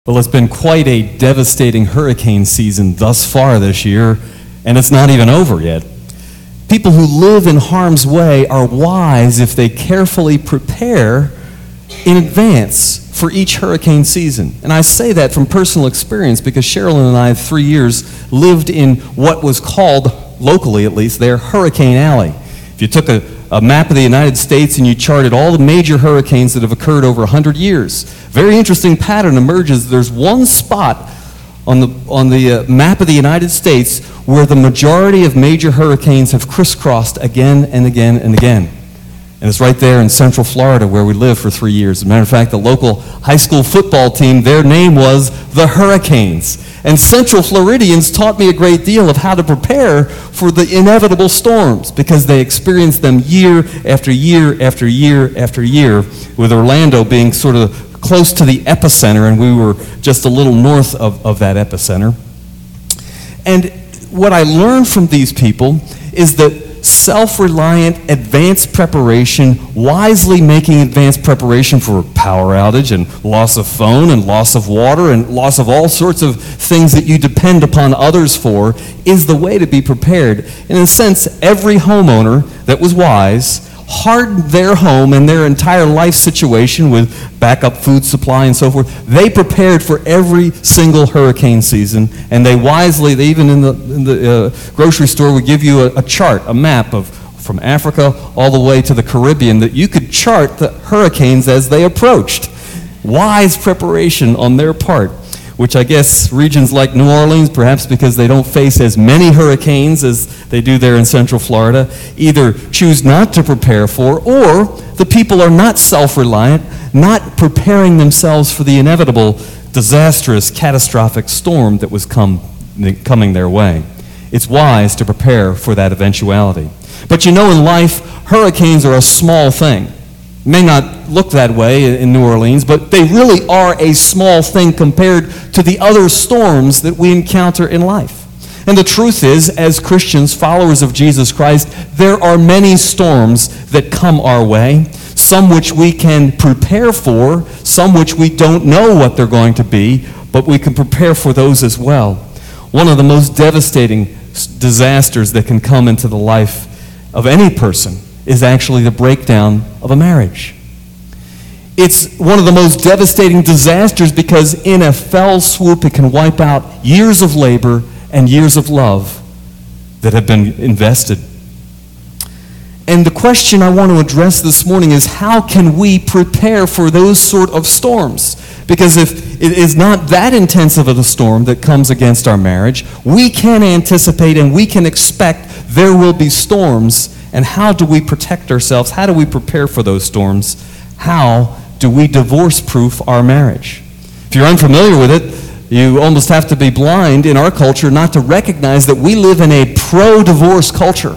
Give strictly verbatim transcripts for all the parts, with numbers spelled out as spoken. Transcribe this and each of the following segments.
Well, it's been quite a devastating hurricane season thus far this year, and it's not even over yet. People who live in harm's way are wise if they carefully prepare in advance for each hurricane season. And I say that from personal experience because Sherilyn and I, three years, lived in what was called, locally at least, there, Hurricane Alley. If you took a, a map of the United States and you charted all the major hurricanes that have occurred over one hundred years, very interesting pattern emerges. There's one spot on the, on the uh, map of the United States where the majority of major hurricanes have crisscrossed again and again and again. And it's right there in Central Florida where we lived for three years. As a matter of fact, the local high school football team, their name was the Hurricanes. And Central Floridians taught me a great deal of how to prepare for the inevitable storms because they experienced them year after year after year after year, with Orlando being sort of close to the epicenter, and we were just a little north of, of that epicenter. And what I learned from these people is that self-reliant advanced preparation, wisely making advanced preparation for power outage and loss of phone and loss of water and loss of all sorts of things that you depend upon others for, is the way to be prepared. And in a sense, every homeowner that was wise hardened their home and their entire life situation with backup food supply and so forth. They prepared for every single hurricane season, and they wisely, they even in the, in the uh, grocery store would give you a, a chart, a map of from Africa all the way to the Caribbean, that you could chart the hurricanes as they approached. Wise preparation on their part, which I guess regions like New Orleans, perhaps because they don't face as many hurricanes as they do there in Central Florida, either choose not to prepare for, or the people are not self-reliant, not preparing themselves for the inevitable disastrous, catastrophic storm that was come, coming their way. It's wise to prepare for that eventuality. But you know, in life, hurricanes are a small thing. It may not look that way in New Orleans, but they really are a small thing compared to the other storms that we encounter in life. And the truth is, as Christians, followers of Jesus Christ, there are many storms that come our way, some which we can prepare for, some which we don't know what they're going to be, but we can prepare for those as well. One of the most devastating disasters that can come into the life of any person is actually the breakdown of a marriage. It's one of the most devastating disasters because in a fell swoop it can wipe out years of labor and years of love that have been invested. And the question I want to address this morning is, how can we prepare for those sort of storms? Because if it is not that intensive of a storm that comes against our marriage, we can anticipate and we can expect there will be storms. And how do we protect ourselves? How do we prepare for those storms? How do we divorce-proof our marriage? If you're unfamiliar with it, you almost have to be blind in our culture not to recognize that we live in a pro-divorce culture,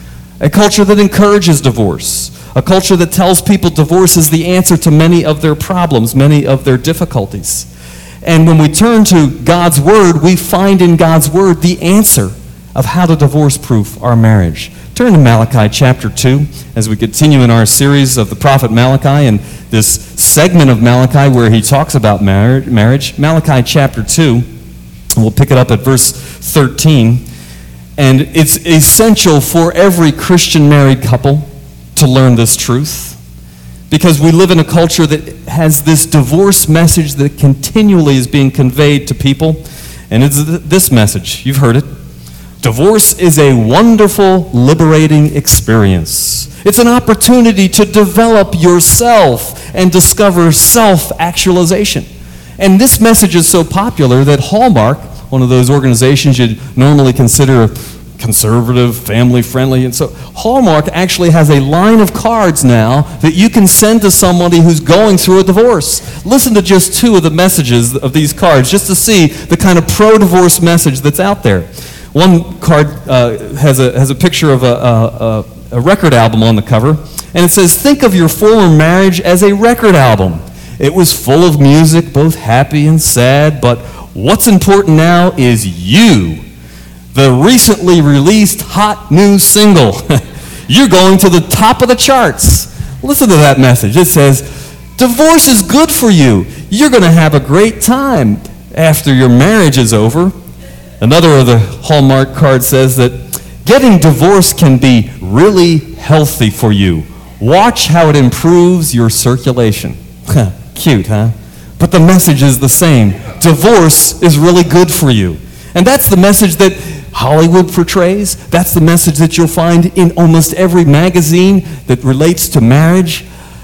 a culture that encourages divorce, a culture that tells people divorce is the answer to many of their problems, many of their difficulties. And when we turn to God's Word, we find in God's Word the answer of how to divorce-proof our marriage. Turn to Malachi chapter two as we continue in our series of the prophet Malachi and this segment of Malachi where he talks about marriage. Malachi chapter two, and we'll pick it up at verse thirteen. And it's essential for every Christian married couple to learn this truth, because we live in a culture that has this divorce message that continually is being conveyed to people. And it's this message. You've heard it. Divorce is a wonderful, liberating experience. It's an opportunity to develop yourself and discover self-actualization. And this message is so popular that Hallmark, one of those organizations you'd normally consider conservative, family-friendly, and so Hallmark actually has a line of cards now that you can send to somebody who's going through a divorce. Listen to just two of the messages of these cards just to see the kind of pro-divorce message that's out there. One card uh, has a has a picture of a, a, a record album on the cover, and it says, "Think of your former marriage as a record album. It was full of music, both happy and sad, but what's important now is you, the recently released hot new single. You're going to the top of the charts." Listen to that message. It says, divorce is good for you. you're going to have a great time after your marriage is over. Another of the Hallmark cards says that getting divorced can be really healthy for you. Watch how it improves your circulation. Cute, huh? But the message is the same. Divorce is really good for you. And that's the message that Hollywood portrays. That's the message that you'll find in almost every magazine that relates to marriage.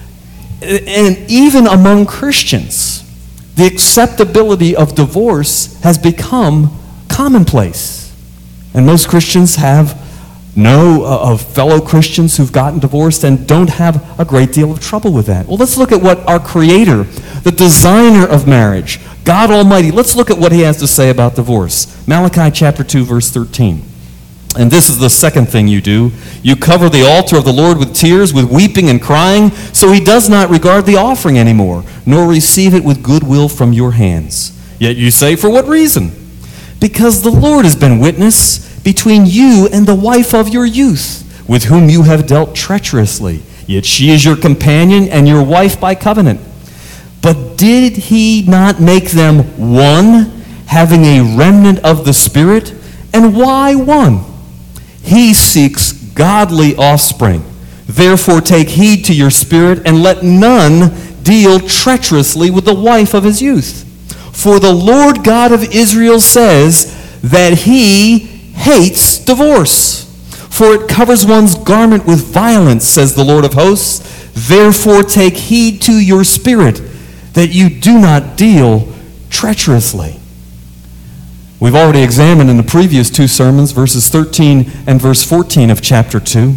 And even among Christians, the acceptability of divorce has become commonplace. And most Christians have know uh, of fellow Christians who've gotten divorced and don't have a great deal of trouble with that. Well, let's look at what our Creator, the designer of marriage, God Almighty, let's look at what He has to say about divorce. Malachi chapter two, verse thirteen. And this is the second thing you do. You cover the altar of the Lord with tears, with weeping and crying, so He does not regard the offering anymore, nor receive it with goodwill from your hands. Yet you say, for what reason? Because the Lord has been witness between you and the wife of your youth, with whom you have dealt treacherously. Yet she is your companion and your wife by covenant. But did He not make them one, having a remnant of the Spirit? And why one? He seeks godly offspring. Therefore take heed to your spirit, and let none deal treacherously with the wife of his youth. For the Lord God of Israel says that He hates divorce. For it covers one's garment with violence, says the Lord of hosts. Therefore take heed to your spirit, that you do not deal treacherously. We've already examined in the previous two sermons verses thirteen and verse fourteen of chapter two.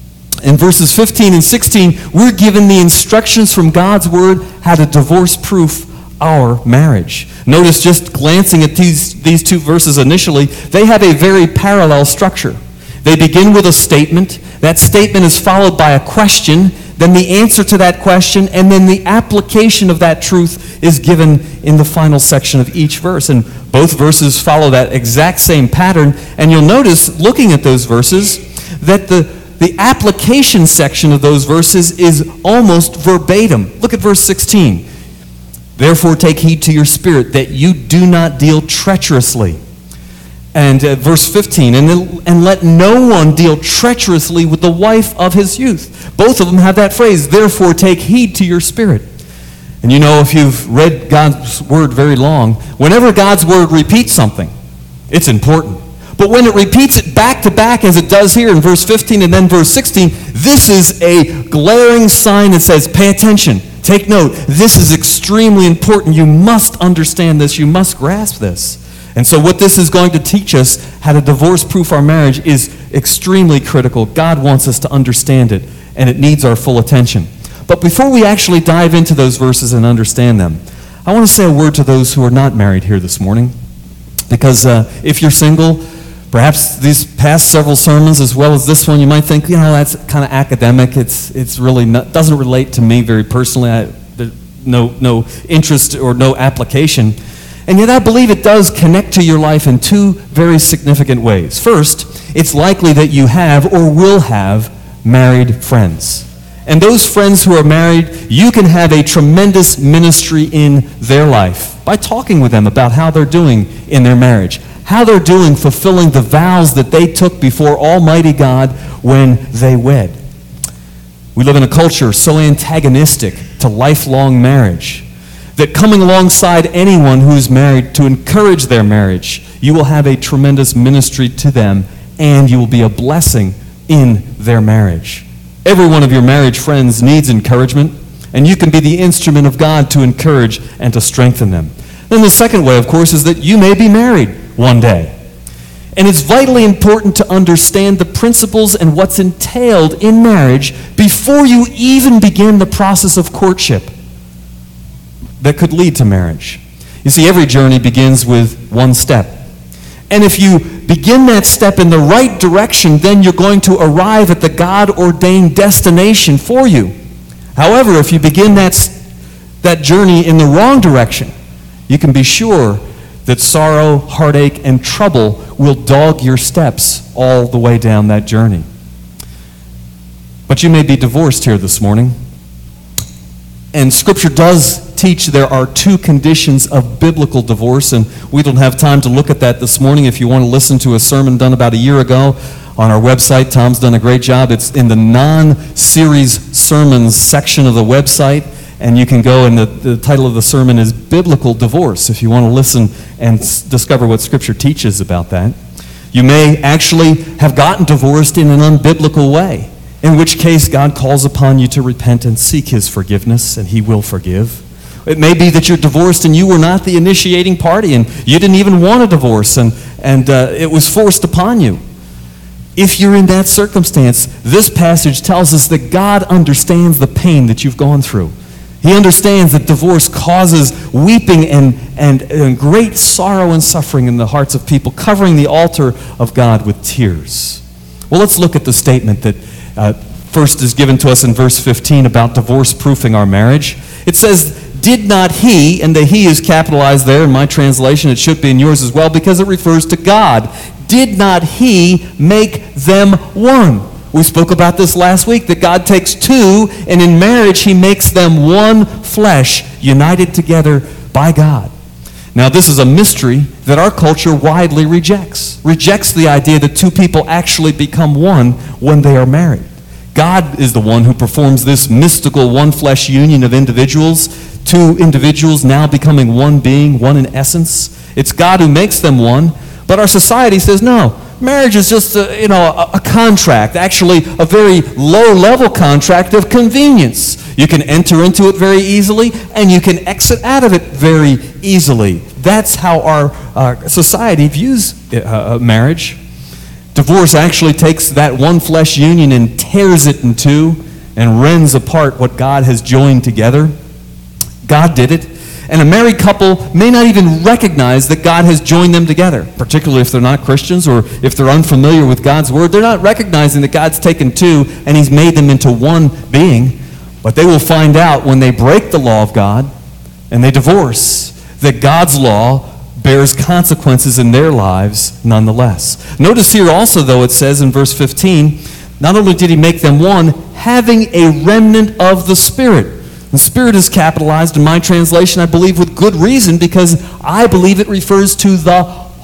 In verses fifteen and sixteen, we're given the instructions from God's Word how to divorce-proof our marriage. Notice, just glancing at these, these two verses initially, they have a very parallel structure. They begin with a statement. That statement is followed by a question, then the answer to that question, and then the application of that truth is given in the final section of each verse. And both verses follow that exact same pattern. And you'll notice, looking at those verses, that the, the application section of those verses is almost verbatim. Look at verse sixteen. Therefore take heed to your spirit, that you do not deal treacherously. And uh, verse fifteen, and, and let no one deal treacherously with the wife of his youth. Both of them have that phrase, therefore take heed to your spirit. And you know, if you've read God's Word very long, whenever God's Word repeats something, it's important. But when it repeats it back to back, as it does here in verse fifteen and then verse sixteen, this is a glaring sign that says, pay attention, take note, this is extremely important. You must understand this, you must grasp this. And so what this is going to teach us, how to divorce-proof our marriage, is extremely critical. God wants us to understand it, and it needs our full attention. But before we actually dive into those verses and understand them, I want to say a word to those who are not married here this morning. Because uh, if you're single, perhaps these past several sermons as well as this one, you might think, you know, that's kind of academic. It's it's really not, doesn't relate to me very personally. I, there's no no interest or no application. And yet I believe it does connect to your life in two very significant ways. First, it's likely that you have or will have married friends. And those friends who are married, you can have a tremendous ministry in their life by talking with them about how they're doing in their marriage, how they're doing fulfilling the vows that they took before Almighty God when they wed. We live in a culture so antagonistic to lifelong marriage that coming alongside anyone who's married to encourage their marriage, you will have a tremendous ministry to them, and you will be a blessing in their marriage. Every one of your marriage friends needs encouragement, and you can be the instrument of God to encourage and to strengthen them. Then the second way, of course, is that you may be married one day. And it's vitally important to understand the principles and what's entailed in marriage before you even begin the process of courtship that could lead to marriage. You see, every journey begins with one step. And if you begin that step in the right direction, then you're going to arrive at the God-ordained destination for you. However, if you begin that, that journey in the wrong direction, you can be sure that sorrow, heartache, and trouble will dog your steps all the way down that journey. But you may be divorced here this morning. And Scripture does teach there are two conditions of biblical divorce, and we don't have time to look at that this morning. If you want to listen to a sermon done about a year ago on our website, Tom's done a great job. It's in the non-series sermons section of the website, and you can go, and the, the title of the sermon is Biblical Divorce, if you want to listen and s- discover what Scripture teaches about that. You may actually have gotten divorced in an unbiblical way, in which case God calls upon you to repent and seek His forgiveness, and He will forgive. It may be that you're divorced and you were not the initiating party, and you didn't even want a divorce, and, and uh, it was forced upon you. If you're in that circumstance, this passage tells us that God understands the pain that you've gone through. He understands that divorce causes weeping and, and, and great sorrow and suffering in the hearts of people, covering the altar of God with tears. Well, let's look at the statement that uh, first is given to us in verse fifteen about divorce-proofing our marriage. It says, did not he, and the he is capitalized there in my translation, it should be in yours as well, because it refers to God. Did not he make them one? We spoke about this last week, that God takes two, and in marriage he makes them one flesh, united together by God. Now, this is a mystery that our culture widely rejects. Rejects the idea that two people actually become one when they are married. God is the one who performs this mystical one-flesh union of individuals, two individuals now becoming one being, one in essence. It's God who makes them one, but our society says, no, marriage is just a, you know, a, a contract, actually a very low-level contract of convenience. You can enter into it very easily, and you can exit out of it very easily. That's how our uh, society views uh, marriage. Divorce actually takes that one flesh union and tears it in two and rends apart what God has joined together. God did it. And a married couple may not even recognize that God has joined them together, particularly if they're not Christians or if they're unfamiliar with God's word. They're not recognizing that God's taken two and He's made them into one being. But they will find out when they break the law of God and they divorce that God's law bears consequences in their lives nonetheless. Notice here also, though, it says in verse fifteen, not only did He make them one, having a remnant of the Spirit. The Spirit is capitalized in my translation, I believe, with good reason, because I believe it refers to the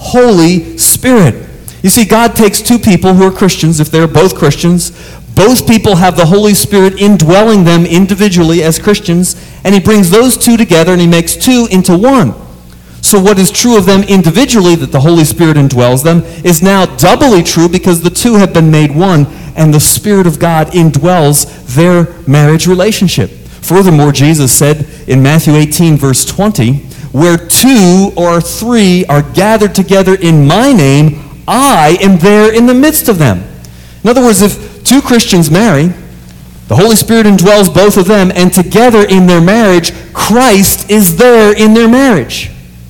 Holy Spirit. You see, God takes two people who are Christians, if they're both Christians. Both people have the Holy Spirit indwelling them individually as Christians, and He brings those two together and He makes two into one. So what is true of them individually, that the Holy Spirit indwells them, is now doubly true because the two have been made one, and the Spirit of God indwells their marriage relationship. Furthermore, Jesus said in Matthew eighteen, verse twenty, where two or three are gathered together in my name, I am there in the midst of them. In other words, if two Christians marry, the Holy Spirit indwells both of them, and together in their marriage, Christ is there in their marriage.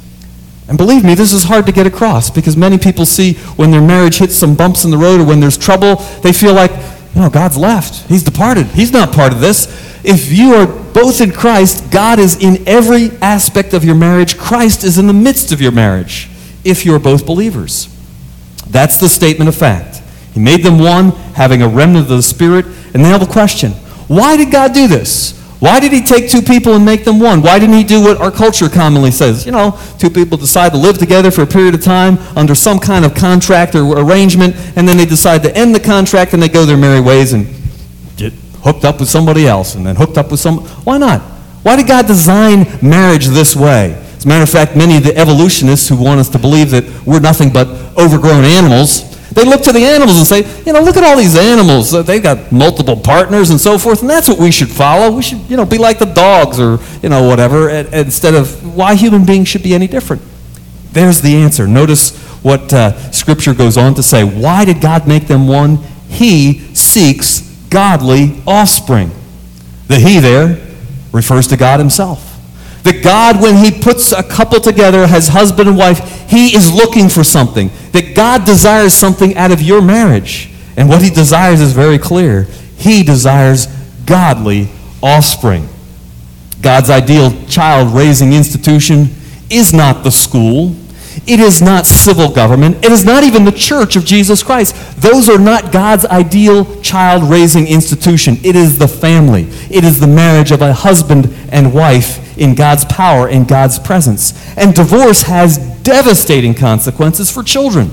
And believe me, this is hard to get across, because many people see when their marriage hits some bumps in the road or when there's trouble, they feel like, you know, God's left. He's departed. He's not part of this. If you are both in Christ, God is in every aspect of your marriage. Christ is in the midst of your marriage, if you are both believers. That's the statement of fact. He made them one, having a remnant of the Spirit. And now the question, why did God do this? Why did He take two people and make them one? Why didn't He do what our culture commonly says? You know, two people decide to live together for a period of time under some kind of contract or arrangement, and then they decide to end the contract and they go their merry ways and get hooked up with somebody else, and then hooked up with some... Why not? Why did God design marriage this way? As a matter of fact, many of the evolutionists who want us to believe that we're nothing but overgrown animals, they look to the animals and say, you know, look at all these animals. They've got multiple partners and so forth, and that's what we should follow. We should, you know, be like the dogs or, you know, whatever, instead of why human beings should be any different. There's the answer. Notice what uh, Scripture goes on to say. Why did God make them one? He seeks godly offspring. The he there refers to God Himself. That God, when He puts a couple together as husband and wife, He is looking for something. That God desires something out of your marriage. And what He desires is very clear. He desires godly offspring. God's ideal child-raising institution is not the school. It is not civil government. It is not even the church of Jesus Christ. Those are not God's ideal child-raising institution. It is the family. It is the marriage of a husband and wife in God's power, in God's presence. And divorce has devastating consequences for children.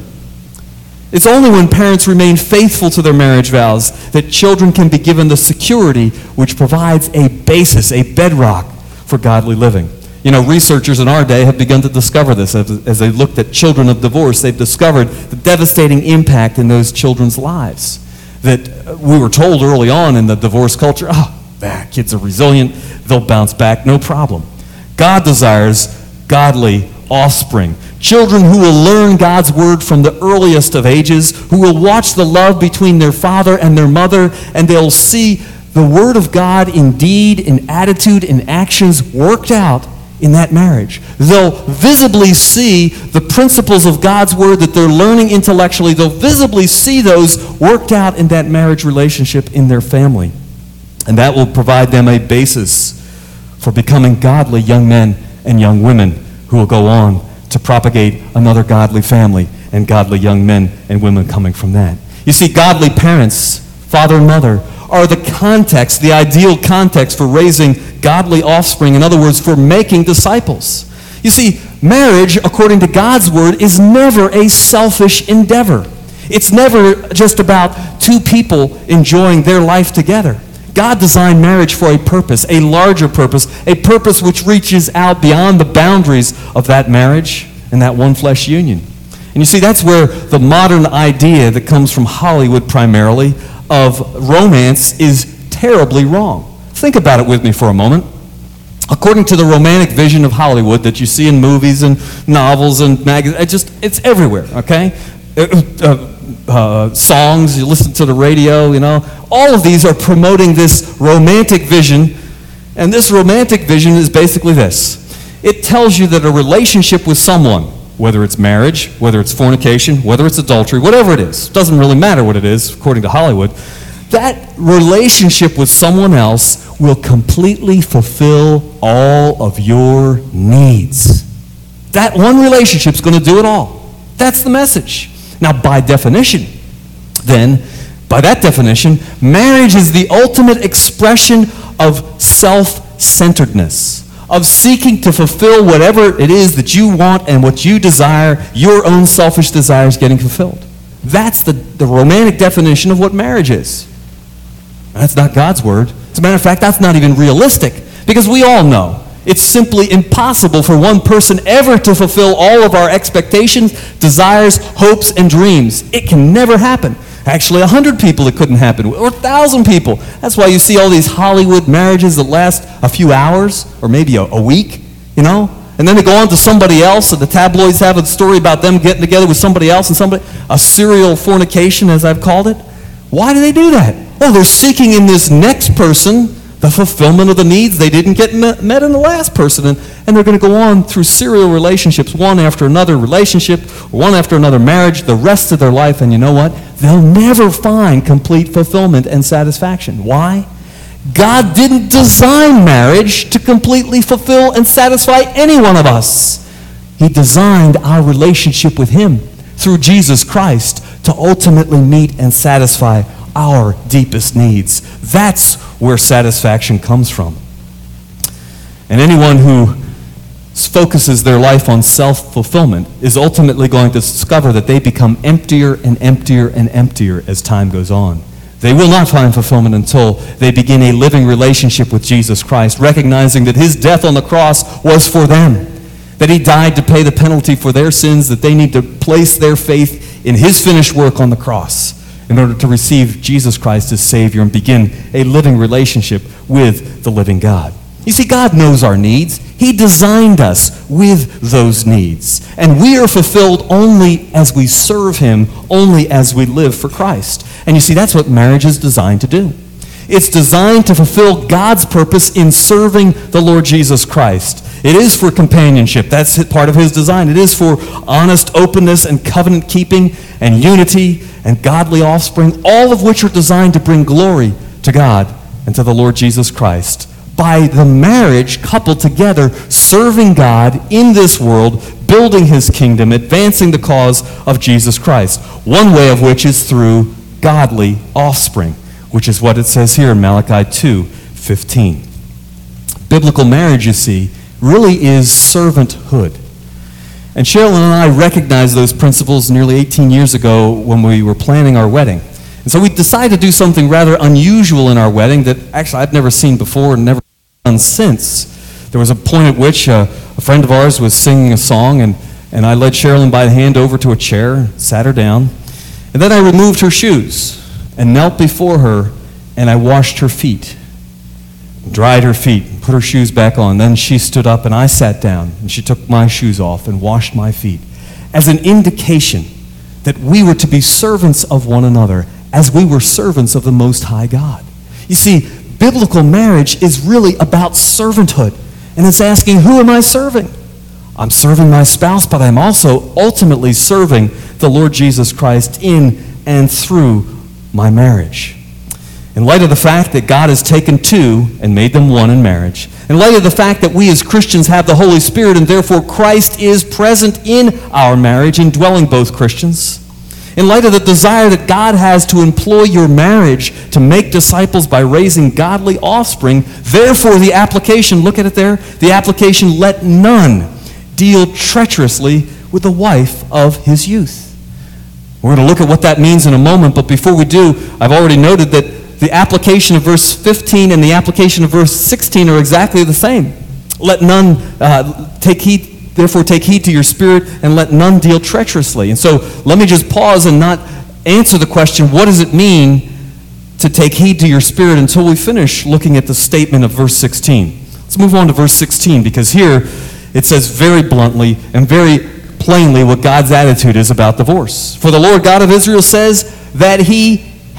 It's only when parents remain faithful to their marriage vows that children can be given the security which provides a basis, a bedrock for godly living. You know, researchers in our day have begun to discover this. As, as they looked at children of divorce, they've discovered the devastating impact in those children's lives. That we were told early on in the divorce culture, oh, ah, kids are resilient, they'll bounce back, no problem. God desires godly offspring. Children who will learn God's word from the earliest of ages, who will watch the love between their father and their mother, and they'll see the word of God in deed, in attitude, in actions worked out in that marriage. They'll visibly see the principles of God's word that they're learning intellectually. They'll visibly see those worked out in that marriage relationship in their family. And that will provide them a basis for becoming godly young men and young women who will go on to propagate another godly family and godly young men and women coming from that. You see, godly parents, father and mother, are the context, the ideal context for raising godly offspring. In other words, for making disciples. You see, marriage, according to God's word, is never a selfish endeavor. It's never just about two people enjoying their life together. God designed marriage for a purpose, a larger purpose, a purpose which reaches out beyond the boundaries of that marriage and that one flesh union. And you see, that's where the modern idea that comes from Hollywood primarily of romance is terribly wrong. Think about it with me for a moment. According to the romantic vision of Hollywood that you see in movies and novels and magazines, it just, it's everywhere, okay? Uh, uh, songs, you listen to the radio, you know. All of these are promoting this romantic vision, and this romantic vision is basically this. It tells you that a relationship with someone, whether it's marriage, whether it's fornication, whether it's adultery, whatever it is, doesn't really matter what it is, according to Hollywood, that relationship with someone else will completely fulfill all of your needs. That one relationship's going to do it all. That's the message. Now, by definition, then, by that definition, marriage is the ultimate expression of self-centeredness, of seeking to fulfill whatever it is that you want and what you desire, your own selfish desires getting fulfilled. That's the, the romantic definition of what marriage is. That's not God's word. As a matter of fact, that's not even realistic, because we all know it's simply impossible for one person ever to fulfill all of our expectations, desires, hopes, and dreams. It can never happen. Actually, a hundred people it couldn't happen, or a thousand people. That's why you see all these Hollywood marriages that last a few hours, or maybe a, a week, you know? And then they go on to somebody else, and the tabloids have a story about them getting together with somebody else, and somebody, a serial fornication, as I've called it. Why do they do that? Well, they're seeking in this next person the fulfillment of the needs they didn't get met, met in the last person. And, and they're going to go on through serial relationships, one after another relationship, one after another marriage, the rest of their life. And you know what? They'll never find complete fulfillment and satisfaction. Why? God didn't design marriage to completely fulfill and satisfy any one of us. He designed our relationship with Him through Jesus Christ to ultimately meet and satisfy our deepest needs. That's where satisfaction comes from. And anyone who focuses their life on self-fulfillment is ultimately going to discover that they become emptier and emptier and emptier as time goes on. They will not find fulfillment until they begin a living relationship with Jesus Christ, recognizing that His death on the cross was for them, that He died to pay the penalty for their sins, that they need to place their faith in His finished work on the cross in order to receive Jesus Christ as Savior and begin a living relationship with the living God. You see, God knows our needs. He designed us with those needs. And we are fulfilled only as we serve Him, only as we live for Christ. And you see, that's what marriage is designed to do. It's designed to fulfill God's purpose in serving the Lord Jesus Christ. It is for companionship. That's part of His design. It is for honest openness and covenant keeping and unity and godly offspring, all of which are designed to bring glory to God and to the Lord Jesus Christ. by the marriage coupled together, serving God in this world, building his kingdom, advancing the cause of Jesus Christ. One way of which is through godly offspring, which is what it says here in Malachi two fifteen. Biblical marriage, you see, really is servanthood. And Cheryl and I recognized those principles nearly eighteen years ago when we were planning our wedding. And so we decided to do something rather unusual in our wedding that actually I've never seen before and never done since. There was a point at which uh, a friend of ours was singing a song, and, and I led Sherilyn by the hand over to a chair, sat her down, and then I removed her shoes and knelt before her, and I washed her feet, dried her feet, and put her shoes back on. Then she stood up, and I sat down, and she took my shoes off and washed my feet as an indication that we were to be servants of one another as we were servants of the Most High God. You see, biblical marriage is really about servanthood, and it's asking, who am I serving? I'm serving my spouse, but I'm also ultimately serving the Lord Jesus Christ in and through my marriage. In light of the fact that God has taken two and made them one in marriage, in light of the fact that we as Christians have the Holy Spirit and therefore Christ is present in our marriage, indwelling both Christians, in light of the desire that God has to employ your marriage to make disciples by raising godly offspring, therefore the application, look at it there, the application, let none deal treacherously with the wife of his youth. We're going to look at what that means in a moment, but before we do, I've already noted that the application of verse fifteen and the application of verse sixteen are exactly the same. Let none uh, take heed Therefore, take heed to your spirit, and let none deal treacherously. And so, let me just pause and not answer the question, what does it mean to take heed to your spirit, until we finish looking at the statement of verse sixteen. Let's move on to verse sixteen, because here it says very bluntly and very plainly what God's attitude is about divorce. For the Lord God of Israel says that he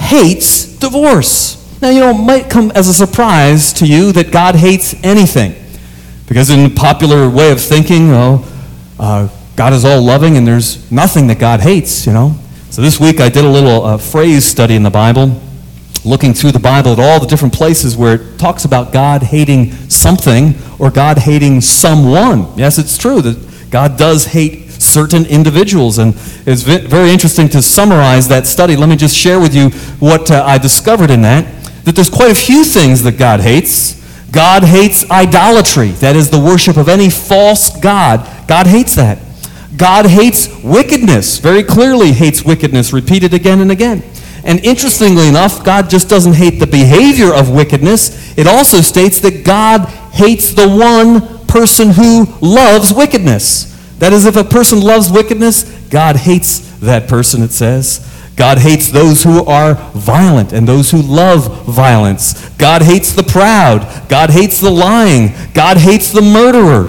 hates divorce. Now, you know, it might come as a surprise to you that God hates anything. Because in the popular way of thinking, well, uh, God is all loving and there's nothing that God hates, you know. So this week I did a little uh, phrase study in the Bible, looking through the Bible at all the different places where it talks about God hating something or God hating someone. Yes, it's true that God does hate certain individuals, and it's very interesting to summarize that study. Let me just share with you what uh, I discovered in that, that there's quite a few things that God hates. God hates idolatry, that is the worship of any false god. God hates that. God hates wickedness, very clearly hates wickedness, repeated again and again. And interestingly enough, God just doesn't hate the behavior of wickedness. It also states that God hates the one person who loves wickedness. That is, if a person loves wickedness, God hates that person, it says. God hates those who are violent and those who love violence. God hates the proud. God hates the lying. God hates the murderer.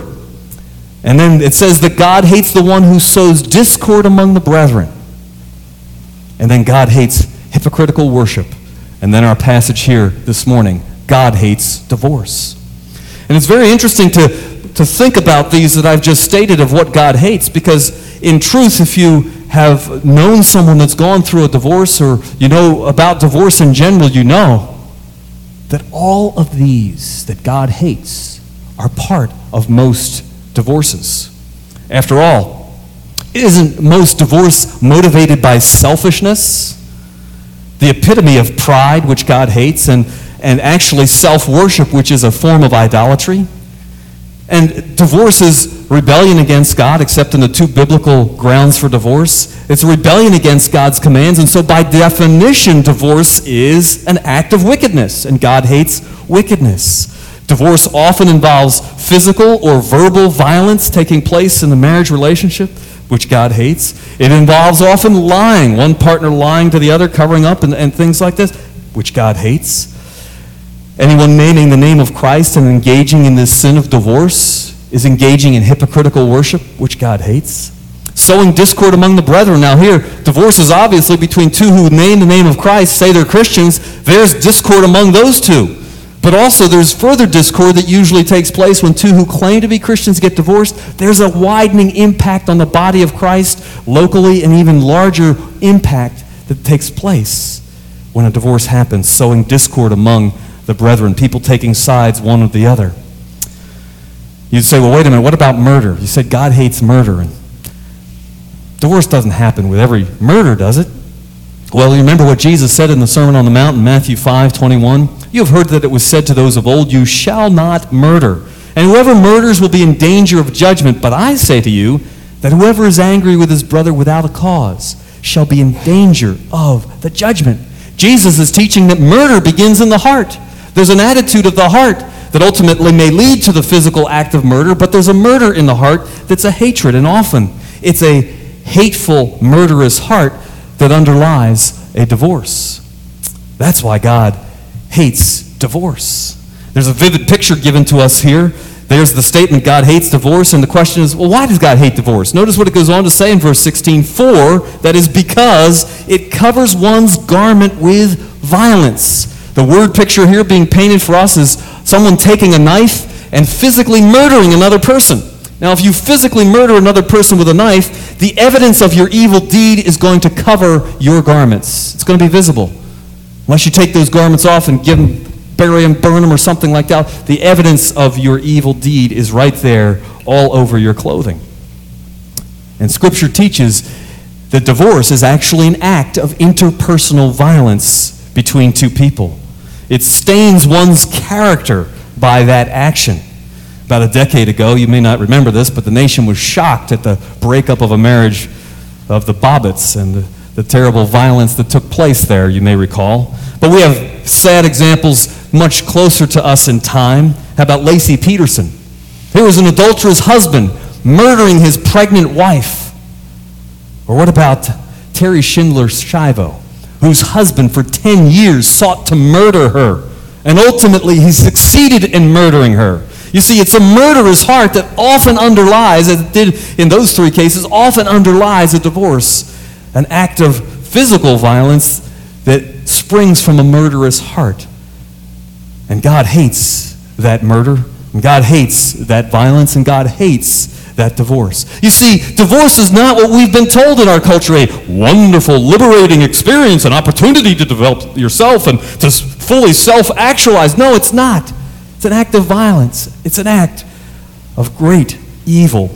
And then it says that God hates the one who sows discord among the brethren. And then God hates hypocritical worship. And then our passage here this morning, God hates divorce. And it's very interesting to, to think about these that I've just stated of what God hates, because in truth, if you have known someone that's gone through a divorce, or you know about divorce in general, you know that all of these that God hates are part of most divorces. After all, isn't most divorce motivated by selfishness, the epitome of pride, which God hates, and, and actually self-worship, which is a form of idolatry? And divorce is rebellion against God, except in the two biblical grounds for divorce. It's rebellion against God's commands, and so by definition, divorce is an act of wickedness, and God hates wickedness. Divorce often involves physical or verbal violence taking place in the marriage relationship, which God hates. It involves often lying, one partner lying to the other, covering up, and, and things like this, which God hates. Anyone naming the name of Christ and engaging in this sin of divorce is engaging in hypocritical worship, which God hates. Sowing discord among the brethren. Now here, divorce is obviously between two who name the name of Christ, say they're Christians. There's discord among those two. But also there's further discord that usually takes place when two who claim to be Christians get divorced. There's a widening impact on the body of Christ locally, and even larger impact that takes place when a divorce happens, sowing discord among the brethren, people taking sides one with the other. You'd say, well, wait a minute, what about murder? You said God hates murder, and divorce doesn't happen with every murder, does it? Well, you remember what Jesus said in the Sermon on the Mount in Matthew five twenty-one? You have heard that it was said to those of old, you shall not murder, and whoever murders will be in danger of judgment. But I say to you that whoever is angry with his brother without a cause shall be in danger of the judgment. Jesus is teaching that murder begins in the heart. There's an attitude of the heart that ultimately may lead to the physical act of murder, but there's a murder in the heart that's a hatred, and often it's a hateful, murderous heart that underlies a divorce. That's why God hates divorce. There's a vivid picture given to us here. There's the statement, God hates divorce, and the question is, well, why does God hate divorce? Notice what it goes on to say in verse sixteen, for that is because it covers one's garment with violence. The word picture here being painted for us is someone taking a knife and physically murdering another person. Now, if you physically murder another person with a knife, the evidence of your evil deed is going to cover your garments. It's going to be visible. Unless you take those garments off and give them, bury them, burn them, or something like that, the evidence of your evil deed is right there all over your clothing. And Scripture teaches that divorce is actually an act of interpersonal violence between two people. It stains one's character by that action. About a decade ago, you may not remember this, but the nation was shocked at the breakup of a marriage of the Bobbitts and the, the terrible violence that took place there, you may recall. But we have sad examples much closer to us in time. How about Lacey Peterson? Here was an adulterous husband murdering his pregnant wife. Or what about Terry Schindler Schiavo, whose husband for ten years sought to murder her, and ultimately he succeeded in murdering her. You see, it's a murderous heart that often underlies, as it did in those three cases, often underlies a divorce, an act of physical violence that springs from a murderous heart. And God hates that murder, and God hates that violence, and God hates that divorce. You see, divorce is not what we've been told in our culture, a wonderful, liberating experience, an opportunity to develop yourself and to fully self-actualize. No, it's not. It's an act of violence. It's an act of great evil.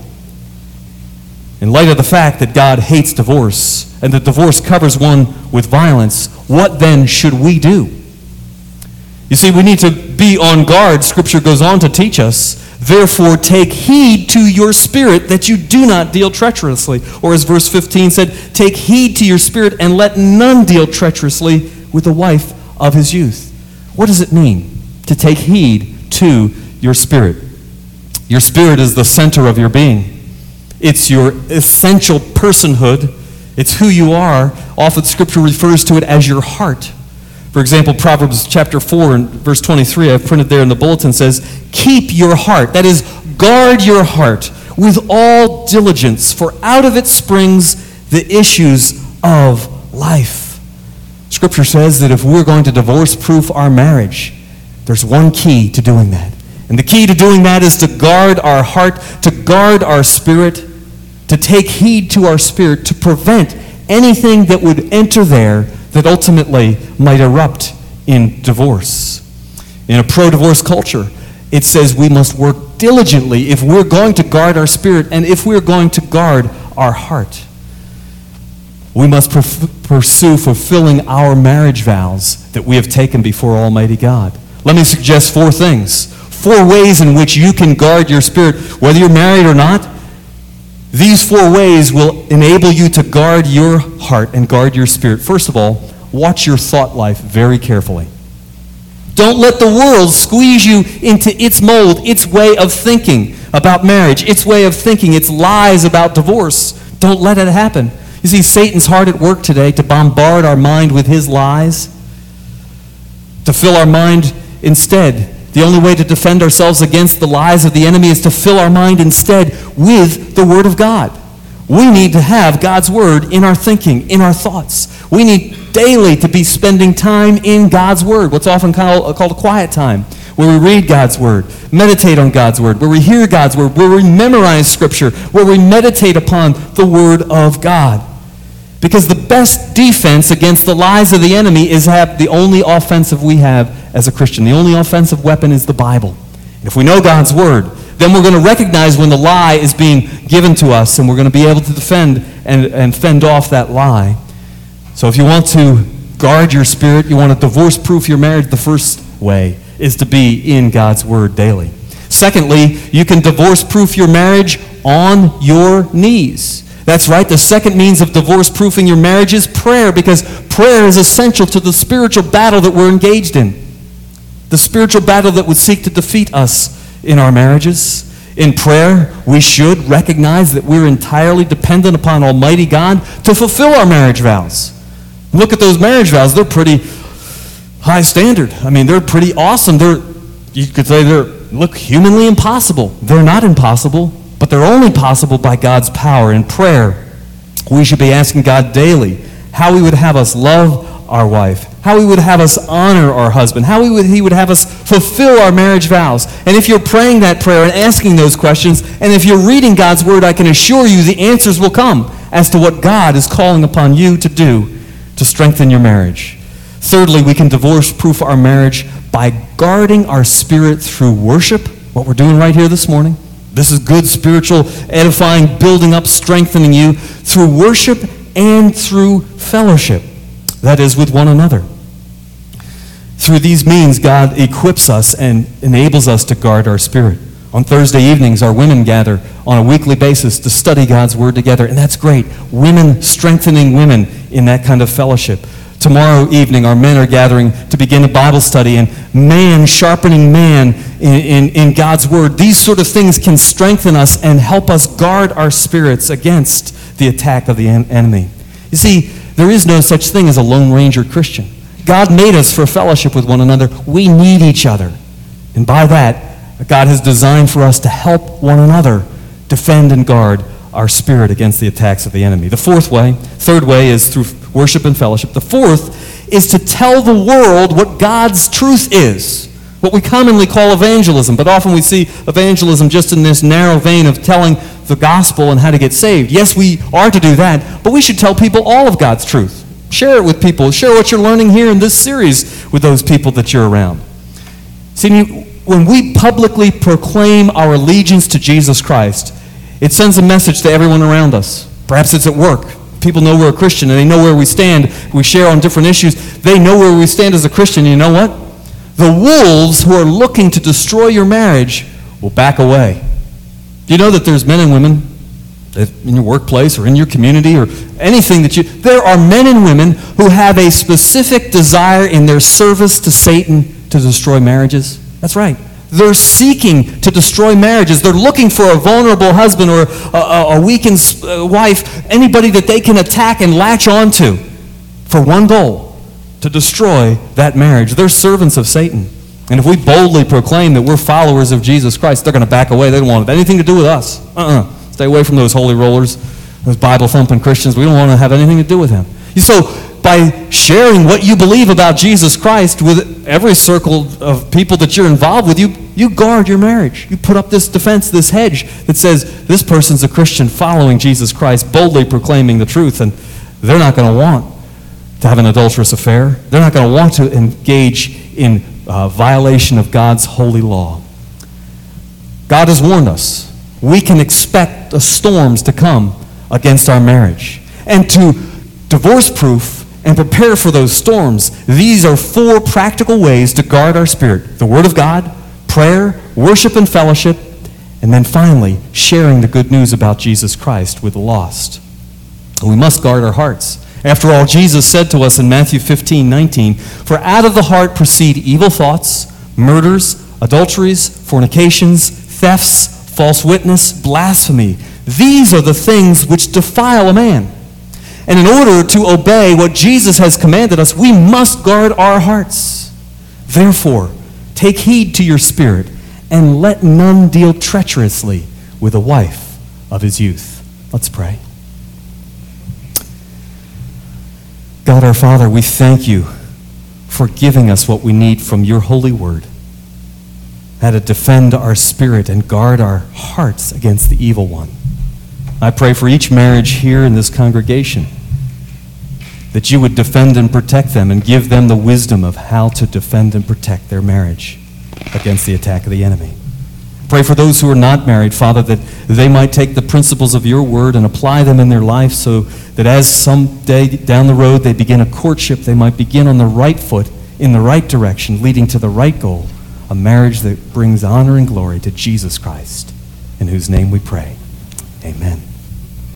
In light of the fact that God hates divorce and that divorce covers one with violence, what then should we do? You see, we need to be on guard. Scripture goes on to teach us, therefore take heed to your spirit that you do not deal treacherously. Or as verse fifteen said, take heed to your spirit and let none deal treacherously with the wife of his youth. What does it mean to take heed to your spirit? Your spirit is the center of your being. It's your essential personhood. It's who you are. Often Scripture refers to it as your heart. For example, Proverbs chapter four and verse twenty-three, I've printed there in the bulletin, says, keep your heart, that is, guard your heart with all diligence, for out of it springs the issues of life. Scripture says that if we're going to divorce-proof our marriage, there's one key to doing that. And the key to doing that is to guard our heart, to guard our spirit, to take heed to our spirit, to prevent anything that would enter there that ultimately might erupt in divorce. In a pro-divorce culture, it says we must work diligently if we're going to guard our spirit and if we're going to guard our heart. We must pursue fulfilling our marriage vows that we have taken before Almighty God. Let me suggest four things, four ways in which you can guard your spirit, whether you're married or not. These four ways will enable you to guard your heart and guard your spirit. First of all, watch your thought life very carefully. Don't let the world squeeze you into its mold, its way of thinking about marriage, its way of thinking, its lies about divorce. Don't let it happen. You see, Satan's hard at work today to bombard our mind with his lies, to fill our mind instead. The only way to defend ourselves against the lies of the enemy is to fill our mind instead with the Word of God. We need to have God's Word in our thinking, in our thoughts. We need daily to be spending time in God's Word, what's often called, called a quiet time, where we read God's Word, meditate on God's Word, where we hear God's Word, where we memorize Scripture, where we meditate upon the Word of God. Because the best defense against the lies of the enemy is have the only offensive we have as a Christian. The only offensive weapon is the Bible. And if we know God's word, then we're going to recognize when the lie is being given to us, and we're going to be able to defend and, and fend off that lie. So if you want to guard your spirit, you want to divorce-proof your marriage, the first way is to be in God's word daily. Secondly, you can divorce-proof your marriage on your knees. That's right. The second means of divorce-proofing your marriage is prayer, because prayer is essential to the spiritual battle that we're engaged in. The spiritual battle that would seek to defeat us in our marriages. In prayer, we should recognize that we're entirely dependent upon Almighty God to fulfill our marriage vows. Look at those marriage vows. They're pretty high standard. I mean, they're pretty awesome. They're, you could say they're, look, humanly impossible. They're not impossible, but they're only possible by God's power. In prayer, we should be asking God daily how he would have us love our wife, how he would have us honor our husband, how he would, he would have us fulfill our marriage vows. And if you're praying that prayer and asking those questions, and if you're reading God's word, I can assure you the answers will come as to what God is calling upon you to do to strengthen your marriage. Thirdly, we can divorce-proof our marriage by guarding our spirit through worship, what we're doing right here this morning. This is good spiritual edifying, building up, strengthening you through worship and through fellowship. That is, with one another. Through these means, God equips us and enables us to guard our spirit. On Thursday evenings, our women gather on a weekly basis to study God's word together, and that's great. Women strengthening women in that kind of fellowship. Tomorrow evening, our men are gathering to begin a Bible study, and man sharpening man in, in, in God's word. These sort of things can strengthen us and help us guard our spirits against the attack of the en- enemy. You see, there is no such thing as a Lone Ranger Christian. God made us for fellowship with one another. We need each other. And by that, God has designed for us to help one another defend and guard our spirit against the attacks of the enemy. The fourth way, third way is through worship and fellowship. The fourth is to tell the world what God's truth is, what we commonly call evangelism. But often we see evangelism just in this narrow vein of telling the gospel and how to get saved. Yes, we are to do that, but we should tell people all of God's truth. Share it with people. Share what you're learning here in this series with those people that you're around. See, when we publicly proclaim our allegiance to Jesus Christ, it sends a message to everyone around us. Perhaps it's at work. People know we're a Christian and they know where we stand. We share on different issues. They know where we stand as a Christian. You know what? The wolves who are looking to destroy your marriage will back away. Do you know that there's men and women in your workplace or in your community or anything that you... There are men and women who have a specific desire in their service to Satan to destroy marriages. That's right. They're seeking to destroy marriages. They're looking for a vulnerable husband or a, a, a weakened wife, anybody that they can attack and latch onto for one goal, to destroy that marriage. They're servants of Satan. And if we boldly proclaim that we're followers of Jesus Christ, they're going to back away. They don't want anything to do with us. Uh-uh. Stay away from those holy rollers, those Bible-thumping Christians. We don't want to have anything to do with them. So by sharing what you believe about Jesus Christ with every circle of people that you're involved with, you, you guard your marriage. You put up this defense, this hedge that says this person's a Christian following Jesus Christ, boldly proclaiming the truth, and they're not going to want to have an adulterous affair. They're not going to want to engage in uh, violation of God's holy law. God has warned us. We can expect the storms to come against our marriage. And to divorce-proof and prepare for those storms, these are four practical ways to guard our spirit. The Word of God, prayer, worship and fellowship, and then finally, sharing the good news about Jesus Christ with the lost. We must guard our hearts. After all, Jesus said to us in Matthew fifteen nineteen, "For out of the heart proceed evil thoughts, murders, adulteries, fornications, thefts, false witness, blasphemy. These are the things which defile a man." And in order to obey what Jesus has commanded us, we must guard our hearts. Therefore, take heed to your spirit, and let none deal treacherously with a wife of his youth. Let's pray. God our Father, we thank you for giving us what we need from your holy word, how to defend our spirit and guard our hearts against the evil one. I pray for each marriage here in this congregation that you would defend and protect them and give them the wisdom of how to defend and protect their marriage against the attack of the enemy. Pray for those who are not married, Father, that they might take the principles of your word and apply them in their life so that as someday down the road they begin a courtship, they might begin on the right foot, in the right direction, leading to the right goal, a marriage that brings honor and glory to Jesus Christ, in whose name we pray. Amen.